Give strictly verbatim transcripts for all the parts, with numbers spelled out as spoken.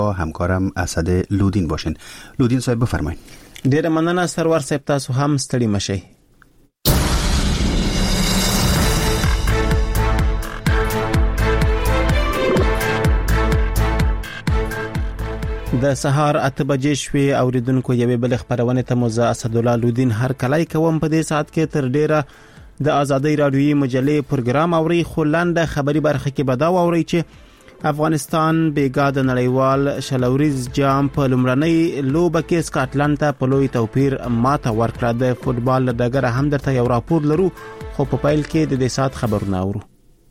همکارم اسد لودین باشین. لودین صاحب بفرمایید. ډیره مننه سرور صاحب، تاسو هم ستړي مشئ. د سهار اته بجې شوې اوریدونکو یوې بل خبرونه ته مزه اسد الله لودین هر کله کوم په دې ساعت کې تر ډیره د آزادۍ رادیویي مجلې پروګرام اوري. خو لاندې خبري برخه کې بداو اوري چې افغانستان بیګا د نړیوال شلوریز جام په لومړنۍ لوبه کې سکاټلند ته په لوی توپیر ماته ورکړه. د فوتبال دغه هم درته یو راپور لرو، خو په پیل کې د دې ساعت خبرونه اورو.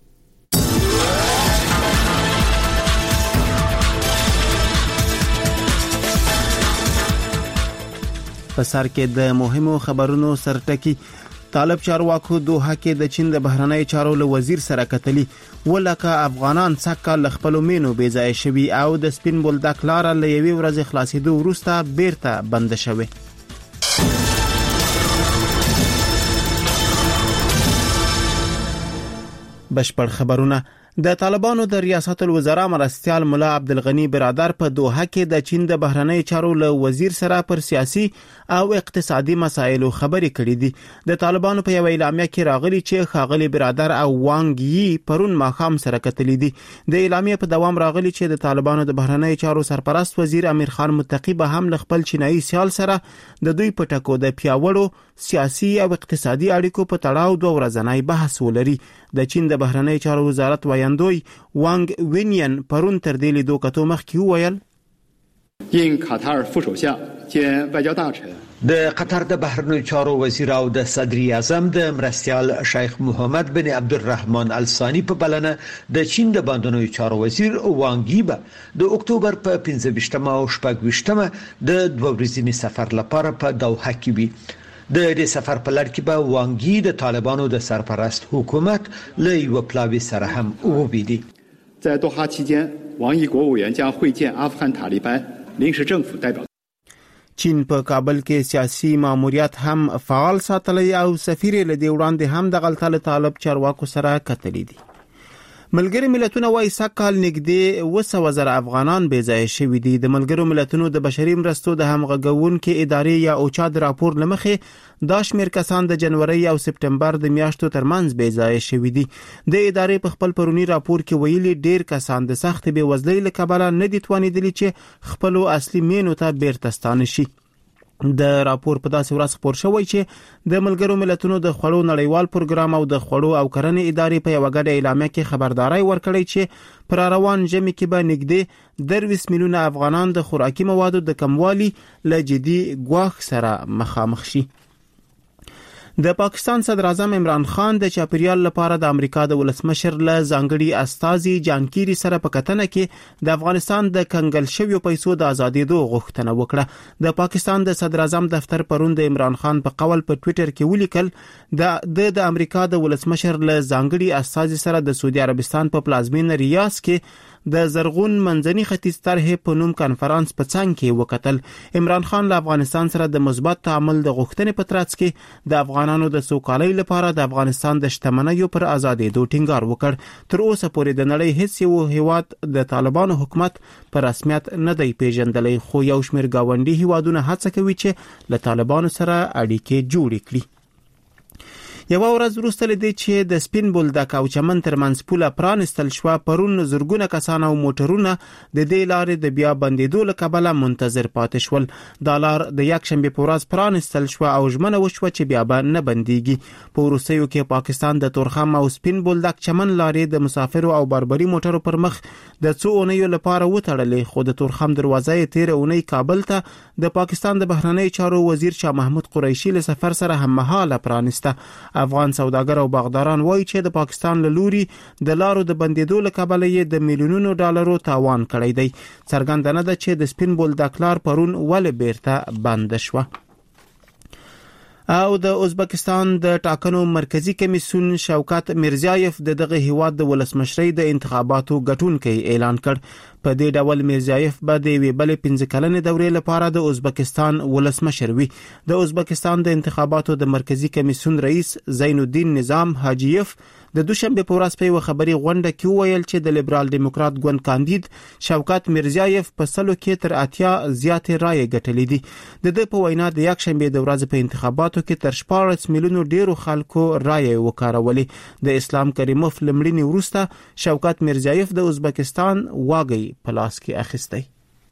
په سر کې د مهمو خبرونو سرټکی. طالب چارواکو دوحه کې د چین د بهرنی چارو له وزیر سره کتلی، ولکه افغانان څکه ل خپل مینو بې ځای شوي او د سپین بولدک لار له یوې ورځې خلاصېدو وروسته بیرته بند شوه. بشپړ خبرونه. د طالبانو د ریاست الوزرا مرستیال مولا عبدالغنی برادر په دوحه کې د چین د بهرنی چارو له وزیر سره پر سیاسي او اقتصادي مسایلو خبرې کړې دي. د طالبانو په یو اعلامیه کې راغلي چې ښاغلي برادر او وانګ یي پرون ماښام سره کتلې دي. د اعلامیه په دوام راغلي چې د طالبانو د بهرنی چارو سرپرست وزیر امیر خان متقی به هم له خپل چینایي سیال سره د دوی په ټکو د پیاوړو سیاسي او اقتصادي اړیکو په تړاو دوه ورځنی بحث ولري. د چین د بهرنی چارو وزارت وایندوی وانګ وینین پرون تر دې لیدو کتو مخکې وویل این قطر فوشوشا兼外交大臣 د قطر د بهرنیو چارو وزیر او د صدر اعظم د مرستیال شیخ محمد بن عبدالرحمن الثانی په بلنه د چین د بهرنیو چارو وزیر وانګ یي د اکتوبر په پنځه ویشتمه او شپږ ویشتمه د دوه ورځني سفر لپاره په دوحه کې وي. د دې سفر په لړ کې به وانګ یي د طالبانو د سرپرست حکومت له یو پلاوي سره هم وویني. 在多哈期间，王毅国务委员将会见阿富汗塔利班临时政府代表。 چین په کابل کې سیاسي ماموریت هم فعال ساتلی او سفیر له دې وړاندې هم د غلطه طالب چارواکو سره کتلی دي. ملګری ملتونه وايي سکهال نږدې اوه سوه زره افغانان بې ځای شوي دي. د ملګرو ملتونو د بشري مرستو د همغږونکو ادارې یا اوچا د راپور له مخې دا شمېر کسان د جنوري او سپټمبر د میاشتو ترمنځ بې ځای شوي دي. د ادارې په خپل پرونی راپور کې ویلي ډیر کسان د سخت بېوزلۍ له کبله نه دي توانېدلي چې خپل اصلي مینو ته بیرته ستانه شي. د راپور په داسې ورځ خپور شوی چې د ملګرو ملتونو د خوړو نړیوال پروګرام او د خوړو او کرنې ادارې په یو غږ اعلامیه کې خبرداري ورکړی چې پر روان ژمي کې به نږدې درویس میلیونه افغانان د خوراکي موادو د کموالي له جدي ګواښ سره مخامخ شي. د پاکستان صدر اعظم عمران خان د چاپیریال لپاره د امریکا د ولسمشر له ځانګړي استازي جان کیری سره په کتنه کې د افغانستان د کنګل شویو پیسو د ازادېدو غوښتنه وکړه. د پاکستان د صدر اعظم دفتر پرون د عمران خان په قول په ټوئیټر کې ولیکل د د امریکا د ولسمشر له ځانګړي استازي سره د سعودي عربستان په پلازمینه ریاض کې د زرغون منځني ختیځ طرحې په نوم کانفرنس په څنګ کې وکتل. عمران خان له افغانستان سره د مثبت تعامل د غوښتنې په ترڅ کې د افغانانو د سوکالۍ لپاره د افغانستان د شتمنیو پر ازادېدو ټینګار وکړ. تر اوسه پورې د نړۍ هیڅ یو هیواد د طالبانو حکومت په رسمیت نه دی پیژندلی، خو یو شمېر ګاونډي هیوادونه هڅه کوي چې له طالبانو سره اړیکې جوړې کړي. یو ورځ وروسته لدې چې د سپین بولدک او چمن ترمنځ پوله پرانستل شوه، پرون زرګونه کسان او موټرونه د دې لارې د بیا بندېدو له کبله منتظر پاتې شول. دا لار د یکشنبې په ورځ پرانستل شوه او ژمنه وشوه چې بیا به نه بندېږي. په وروستیو کې پاکستان د تورخم او سپین بولدک چمن لارې د مسافرو او باربري موټرو پر مخ د څو اونیو لپاره وتړلې، خو د تورخم دروازه یې تیر اونۍ کابل ته د پاکستان د بهرنی چارو وزیر شاه محمود قریشي له سفر سره هممهاله پرانسته. افغان سوداګر او باغداران وایي چې د پاکستان له لوري د لارو د بندېدو له کبله یې د میلیونونو ډالرو تاوان کړی دی. څرګنده نه ده چې د سپین بولدک لار پرون ولې بیرته بند شوه. او د ازبکستان د ټاکنو مرکزی کمیسیون شوکت میرزیایف د دغه هیواد د ولسمشری د انتخاباتو ګټونکي اعلان کړ. په دې ډول میرزیایف به د یوې بلې پنځه کلنې دورې لپاره د ازبکستان ولسمشر وي. د ازبکستان د انتخاباتو د مرکزی کمیسیون رئیس زین الدین نظام حاجیف د دوشنبه په ورځ په یو خبري غونډه کې وویل چې د لیبرال دیموکرات ګوند کاندید شوکت میرزیایف په سلو کې تر اتیا زیاتې رایې ګټلې دي. د دې په وینا د یک شنبه د ورځې په انتخاباتو کې تر شپاړس میلیونو ډیرو خلکو رایې وکارولې. د اسلام کریموف لمړینی وروسته شوکت میرزیایف د ازبکستان واګي په لاس کې اخیستی.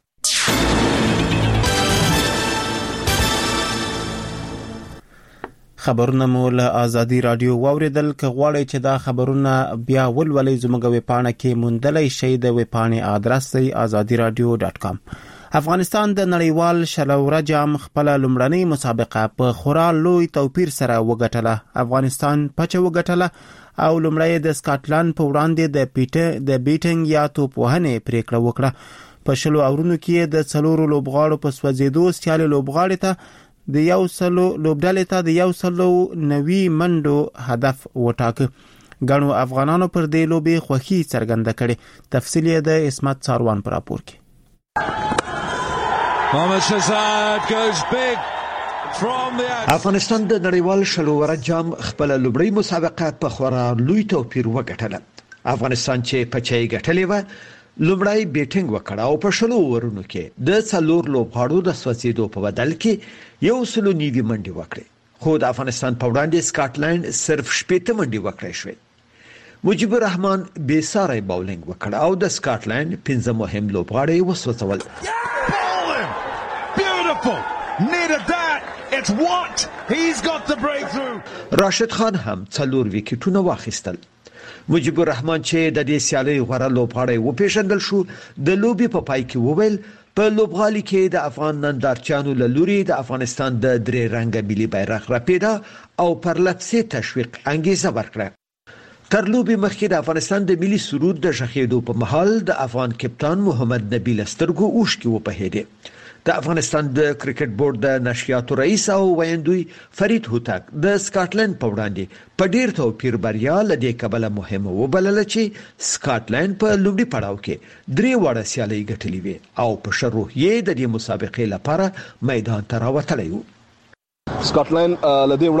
خبرونه مو له آزادی رادیو واوریدل. که غواړئ چې دا خبرونه بیا ولولئ زموږ ویبپاڼه کې موندلای شئ. د ویبپاڼې ادرس دی آزادی رادیو ډاټ کام. افغانستان د نړیوال شلوره جام خپل لومړنۍ مسابقه په خورا لوی توپیر سره وګټله. افغانستان پچه وګټله او لومړی د سکاټلند په وړاندې د پیټ د بیټینګ یا توپوهنې پریکړه وکړه. په شلو اورونو کې د څلورو لوبغاړو په سوځېدو سیالي لوبغاړي ته د یو سلو لوبډلې ته د یو سلو نوي منډو هدف وټاکه. غنو افغانانو پر دې لوبې خوخي څرګنده کړي. تفصیل یې د اسمت ساروان پر راپور کې. افغانستان د نړیوال شلوره جام خپل لوبړی مسابقه په خورا لوی توپیر وګټله. افغانستان چې پچای ګټلې و لومړی بیټینګ وکړ او په شلو ورونو کې د څلور لوبغاړو د سوځېدو په بدل کې یو سلو نیوي منډي وکړي. خو د افغانستان په وړاندې سکاټلند صرف شپږ منډي وکړي شوې. مجيب الرحمن بیساره باولینګ وکړ او د سکاټلند پنځه مهم لوبغاړي وسوځول. راشد خان هم څلور وکټونه واخیستل. مجيب الرحمن چې د دې سیالي غوړه لوبغاړی و پیژندل شو د لوبي په پای کې وویل په لوبغالي کې د افغان نندارچیانو له لوري د افغانستان د درې رنګه ملي بیرغ راپیدا او پر لپسې تشویق انګیزه ورکړه. تر لوبي مخکې د افغانستان د ملي سرود د شخېدو په محل د افغان کپتان محمد نبیل سترګو اوښکې وپهېدې. د افغانستان د کرکټ بورډ د نشریاتو رئیس او ویندوی فرید هوتک د سکاټلند په وړاندې په ډیر توپیر بریا لدې کبله مهمه وبلله چې سکاټلند په لومړي پړاو کې درې وړه سیالي ګټلې وي او په شروع یې د دې مسابقې لپاره میدان ته راوتلی و. سکاټلند لدې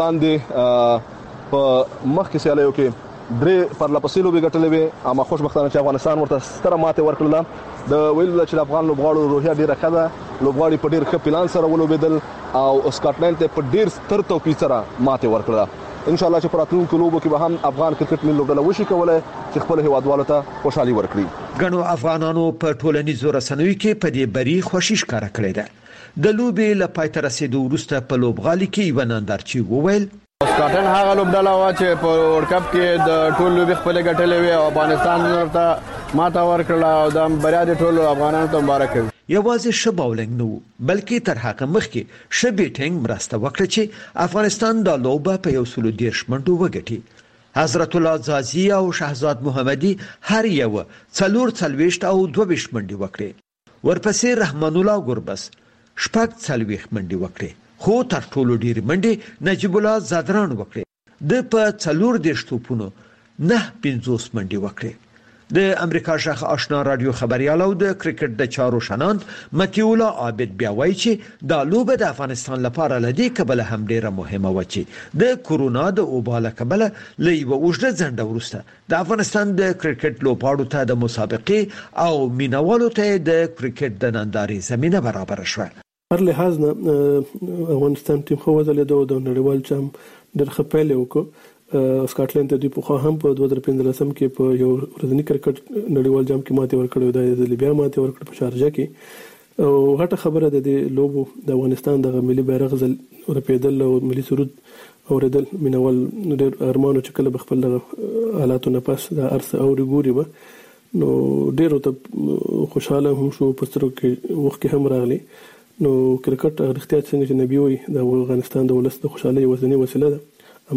وړاندې په مخکې سیالیو کې درې پرلپسې لوبې ګټلې وي اما خوشبختانه چې افغانستان ورته ستره ماتې ورکړله. د ویلو چې افغان لوبغاړو روحیه ډیره ښه ده. لوبغاړي په ډیر ښه پلان سره ولوبېدل او سکاټلند ته په ډیر ستر توپیر سره ماتې ورکړه. ان شاء الله چې په راتلونکو لوبو کې به هم افغان کرکټ ملي لوبډله وشي کولای چې خپل هیوادوالو ته خوشحالي ورکړي. غنو افغانانو په ټولنیزو رسنیو کې په دې بری خوشی ښکاره کړې ده. د لوبې له پای ته رسیدو وروسته په لوبغالي کې یو نندارچی وویل سکاټلند هغه لوبډله وا چې په ورلد کپ کې د ټول لوبي خپل ګټلې وي او افغانستان ورته ماته ورکړه او د بریا د ټول افغانانو ته مبارک وي. یوازې ښه باولینګ نه وو بلکې تر هغه مخکې ښه بیټینګ مرسته وکړه چې افغانستان د لوبه په یو سلو دیرش منډو وګټي. حضرت الله زازي او شهزاد محمدي هر یو څلور څلويشت او دوه ویشت منډي وکړي. ورپسې رحمان الله ګربس شپږ څلويخت منډي وکړي. خو تر ټولو ډیر منډي نجیب الله زادران وکړي. د په څلور دیرش توپونو نه پنځوس منډي وکړي. د امریکا شاخ آشنا رادیو خبريال او د کرکټ د چارو شناند متیولا عابد بیا وایي چې د لوبه د افغانستان لپاره لدی کبله هم ډیره مهمه و چې د کورونا د اوباله کبله لې و اوږده ځنډ ورسته د افغانستان د کرکټ لوبغاړو ته د مسابقې او مینوالو ته د کرکټ د نندارې زمينه برابر شوه. هر لحاظ نه افغانستان ټیم خو وځلې د نړیوال چم ډېر خپل وکړ. سکاټلند د په خو هم په دوه هزار پنځلسم کې په یو ورځنی کرکټ نړیوال جام کې ماته ورکړو د لیبیا ماته ورکړ په شارجه کې او غټه خبره ده د لوبو د افغانستان د ملي بیرغ زل ورپېدل او ملي سرود اوریدل مینوال ډېر ارمانو چې کله بخپل حالاتو نه پاس د ارس او ګوري به نو ډېر ته خوشاله هم شو پسترو کې وخت هم راغلی. نو کرکټ اړتیا څنګه چې نبی وي د افغانستان د ولس د خوشحالي وسنی وسیله ده.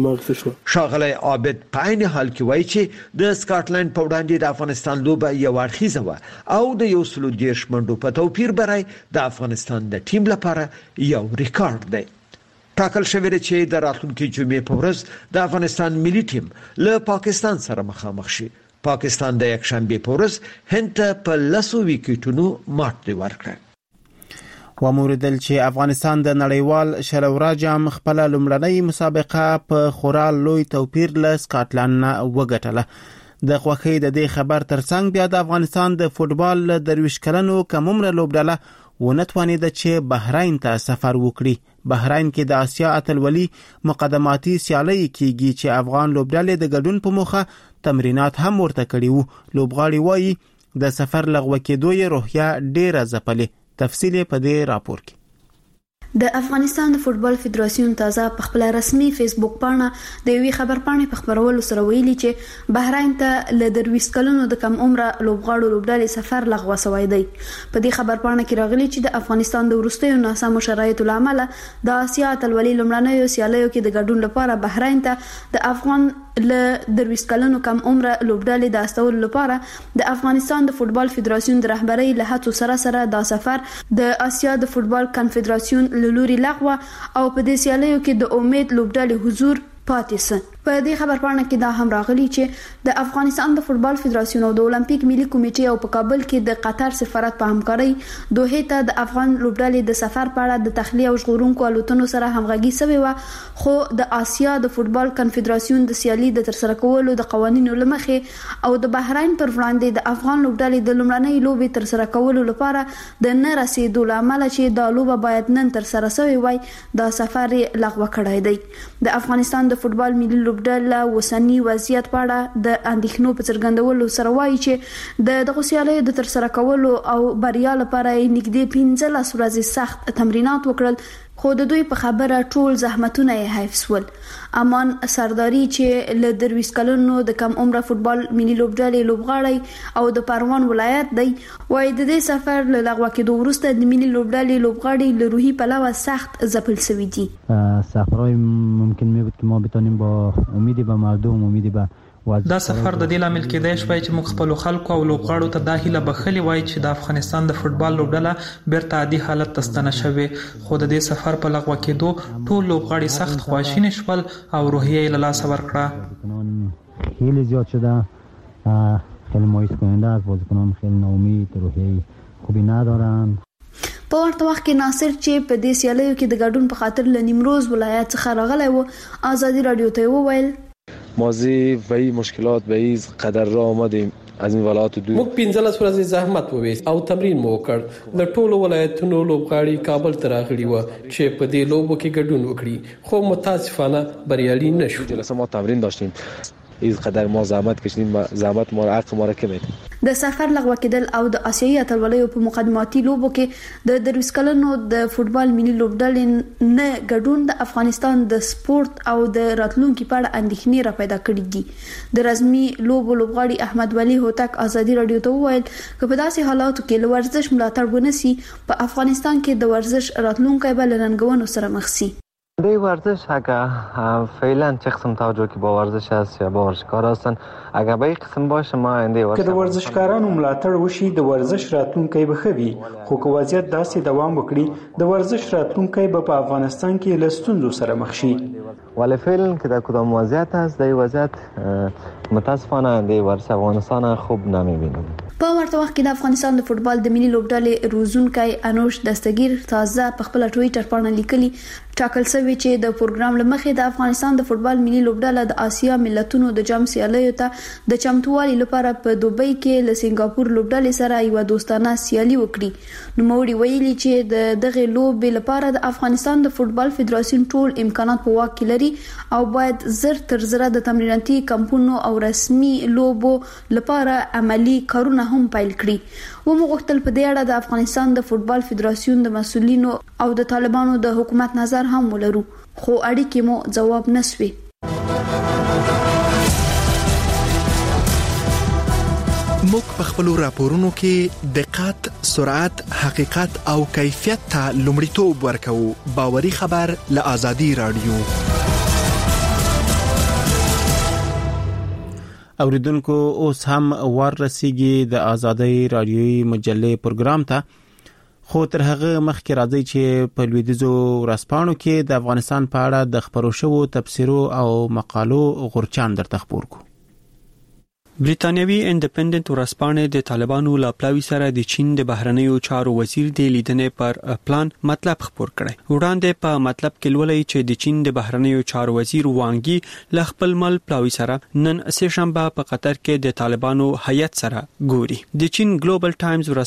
شاغلی عابد په عین حال کې وایي چې د سکاټلند په وړاندې د افغانستان لوبه یو اړخیزه وه او د یو سلو دیرش منډو په توپیر برای د افغانستان د ټیم لپاره یو ریکارډ دی. ټاکل شوی دی چې د راتلونکي جمعې په ورځ د افغانستان ملي ټیم له پاکستان سره مخامخ شي. پاکستان د یک شنبه پورس هند ته په لسو وکټونو ماتې ورکړه. وموردل چې افغانستان د نړیوال شلورا جام خپل لومړنۍ مسابقه په خورا لوی توپیر له سکاټلند وګټله. د خوخي د دې خبر ترڅنګ بیا د افغانستان د فوتبال درویش کلنو کم عمر لوبډله ونتوانید چې بحرین ته سفر وکړي. بحرین کې د آسیا اتلولي مقدماتي سیالي کیږي چې افغان لوبډلې د ګډون په موخه تمرینات هم ورته کړي وو. لوبغاړي وایي د سفر لغوه کېدو یې روحیه ډیره ځپلې. تفصیل په دې راپور کې. د افغانستان د فوتبال فدراسیون تازه په خپل رسمي فیسبوک پاڼه د یوې خبرپاڼې په خبرولو سره ویلي چې بحرین ته له درویش کلونو د کم عمره لوبغاړو لوبډلې سفر لغوه شوی دی. په دې خبرپاڼه کې راغلي چې د افغانستان د وروستیو ناسمو شرایطو له امله د آسیا اتلولي لومړنیو سیالیو کې د ګډون لپاره بحرین ته د افغان له درویش کلونو کم عمره لوبډلې د استولو لپاره د افغانستان د فوتبال فدراسیون د رهبرۍ له هڅو سره سره دا سفر د آسیا د فوتبال کنفدراسیون لوري لغوه او په دې سیالیو کې د امید لوبډلې حضور پاتې سه. په دې خبرپاڼه کې دا هم راغلي چې د افغانستان د فوتبال فدراسیون او د اولمپیک ملي کمیټې او په کابل کې د قطر سفارت په همکارۍ دوحې ته د افغان لوبډلې د سفر په اړه د تخلیه او ژغورونکو الوتنو سره همغږي شوې و، خو د آسیا د فوتبال کنفدراسیون د سیالي د ترسره کولو د قوانینو لمخې او د بحرین پر وړاندې د افغان لوبډلې د لومړنۍ لوبې ترسره کولو لپاره د نه رسیدو لامل چې دا لوبه باید نن ترسره شوې وای دا سفر لغوه کړی دی. د افغانستان د فوتبال ملي لوبډله وسنی وضعیت په اړه د اندېښنو په څرګندولو سره وایي چې د دغه سیالیو د ترسره کولو او بریا لپاره یې نږدې پنځلس ورځې سخت تمرینات وکړل، خو د دوی په خبره ټول زحمتونه یې حیف سول. امان سرداری چې له درویش کلونو د کم عمره فوتبال ملي لوبډلې لوبغاړی او د پروان ولایت دی وایي د دې سفر له لغوه کېدو وروسته د ملي لوبډلې لوبغاړي له روحي پلوه سخت ځپل شوي دي. سفرهای ممکن می بود که ما بتونیم با امیدی به مردم امیدی به دا سفر د دې لامل کېدای شوی چې موږ خپل خلکو او لوبغاړو ته دا هیله بخښلې وای چې د افغانستان د فوتبال لوبډله بیرته عادي حالت ته ستنه شوي، خو د دې سفر په لغوه کېدو ټول لوبغاړي سخت خواشیني شول او روحیه یې له لاسه ورکړه. خیلی زیاد شده، خیلی مایوس کننده است، بازیکنان خیلی ناامید، روحیه خوبی ندارن. په ورته وخت کې ناصر چې په دې سیالیو کې د ګډون په خاطر له نیمروز ولایت څخه راغلی و آزادي رادیو ته وویل مازی و این مشکلات به این قدر را آمدیم از این ولایت دو موږ پنځلس ورځې زحمت وویست او تمرین مو وکړ. د ټولو ولایتونو لوبغاړي کابل ته راغلي و چې په دې لوبو کې ګډون وکړي، خو متاسفانه بریالي نشو. جلسه ما تمرین داشتیم، این قدر ما زحمت کشیدیم، زحمت ما حق ما را کمید. د سفر لغوه کېدل او د آسیایي اتلولیو په مقدماتي لوبو کې د درویش کلونو د فوتبال ملي لوبډلې نه ګډون د افغانستان د سپورت او د راتلونکي په اړه اندېښنې را پیدا کړې دي. د رسمي لوبو لوبغاړي احمد ولی هوتک آزادي رادیو ته وویل که په داسې حالاتو کې له ورزش ملاتړ ونشي په افغانستان کې د ورزش راتلونکی به له ننګونو سره مخ شي. دی ورزش اگر فعلا چه قسم توجه که با ورزش هست یا با ورزشکار هستن اگر به این قسم باشه ما انده ورزش که د ورزشکارانو ملاتړ وشي د ورزش راتلونکی به ښه وي، خو که وضعیت داسې دوام وکړي د ورزش راتلونکی به په افغانستان کې له ستونزو سره مخ شي. ولی فعلا که در کدام وضعیت هست در وضعیت متاسفانه انده ورزش افغانستان خوب نمیبینیم. په ورته وخت کې د افغانستان د فوتبال د ملي لوبډلې روزونکی انوش دستگیر تازه په خپل ټویټر باندې لیکلي ټاکل شوی چې د پروګرام لمخې د افغانستان د فوتبال ملي لوبډله د آسیا ملتونو د جام سیالیو ته د چمتووالي لپاره په دوبۍ کې له سنگاپور لوبډلې سره یو دوستانه سیالي وکړي. نو موړي ویلي چې د دغه لوبې لپاره د افغانستان د فوتبال فدراسیون ټول امکانات په واک کې لري او باید زر تر زره د تمریناتي کمپونو او رسمي لوبو لپاره عملی کارونه هم پیل کړي. و مو غوښتل په دې اړه د افغانستان د فوتبال فدراسیون د مسؤلینو او د طالبانو د حکومت نظر هم ولرو، خو اړیکې مو جواب نسوي. موږ په خپل راپورونو کې دقت، سرعت، حقیقت او کیفیت ته لومړیتوب ورکوو. باوري خبر له آزادي رادیو. اوریدونکو اوس هم ور رسیږي د آزادي رادیوي مجلې پروګرام ته، خو تر هغه مخکې راځي چې په لویدیځو ورځپاڼو کې د افغانستان په اړه د خبرو شوو تبصرو او مقالو غورچان درته خبر کو. بریټانیوي انډیپندنت ورځپاڼې د طالبانو لا پلاوی سره د چین د بهرنیو چارو وزیر د لیدنې پر پلان مطلب خبر کړي. وړاندې په مطلب کې ولولئ چې د چین د بهرنیو چارو وزیر وانګي ل خپل مل پلاوی سره نن سه شنبه په قطر کې د طالبانو هیئت سره ګوري. د چین ګلوبل ټایمز